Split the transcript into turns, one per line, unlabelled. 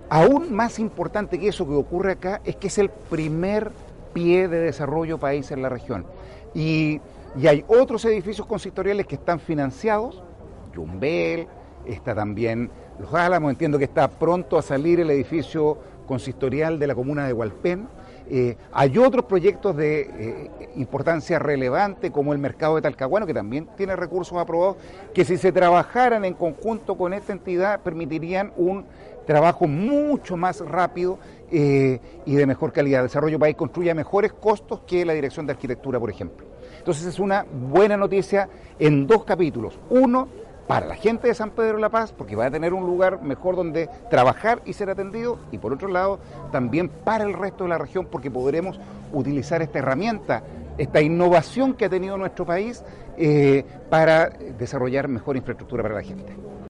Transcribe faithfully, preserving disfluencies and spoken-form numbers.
Aún más importante que eso que ocurre acá es que es el primer pie de desarrollo país en la región. Y, y hay otros edificios consistoriales que están financiados, Yumbel, está también Los Álamos, entiendo que está pronto a salir el edificio consistorial de la comuna de Hualpén. Eh, hay otros proyectos de eh, importancia relevante como el mercado de Talcahuano, que también tiene recursos aprobados, que si se trabajaran en conjunto con esta entidad permitirían un trabajo mucho más rápido eh, y de mejor calidad. Desarrollo País construye a mejores costos que la Dirección de Arquitectura, por ejemplo. Entonces es una buena noticia en dos capítulos. Uno, para la gente de San Pedro de la Paz, porque va a tener un lugar mejor donde trabajar y ser atendido, y por otro lado, también para el resto de la región, porque podremos utilizar esta herramienta, esta innovación que ha tenido nuestro país, eh, para desarrollar mejor infraestructura para la gente.